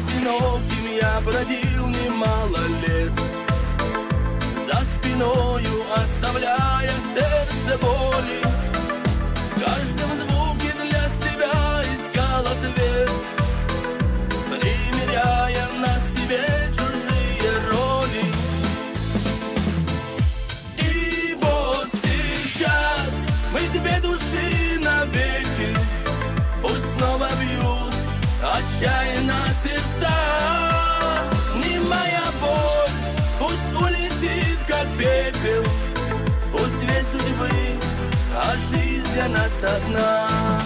Одиноким я бродил немало лет, за спиною оставляя в сердце боли. В каждом звуке для себя искал ответ, примеряя на себе чужие роли. И вот сейчас мы две души навеки, пусть снова бьют отчаянно сердца. Немая боль пусть улетит, как пепел, пусть две судьбы, а жизнь для нас одна.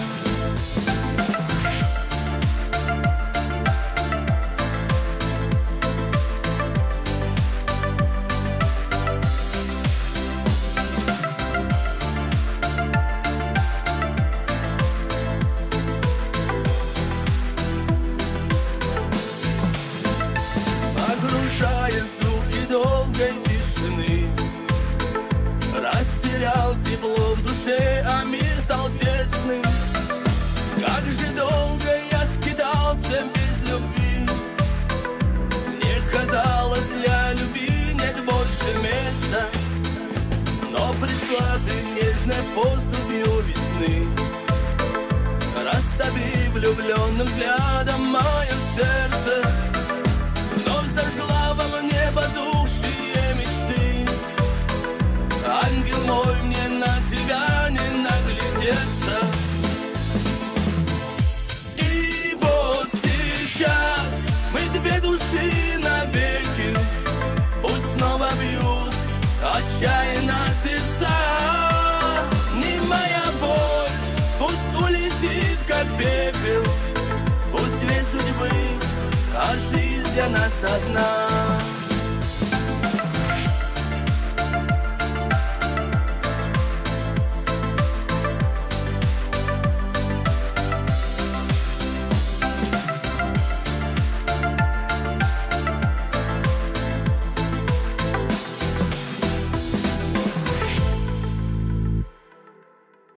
Погружаясь в звуки долгой тишины, растерял тепло в душе, а мир стал тесным. Как же долго я скитался без любви, мне казалось, для любви нет больше места. Но пришла ты нежной поступью весны, растопив влюбленным взглядом мое сердце. Вновь зажгла во мне потухшие мечты. Ангел мой, мне на тебя не наглядеться. И вот сейчас мы две души навеки, пусть снова бьют отчаянно сердца. Немая боль пусть улетит, как пепел, пусть две судьбы, а жизнь для нас одна.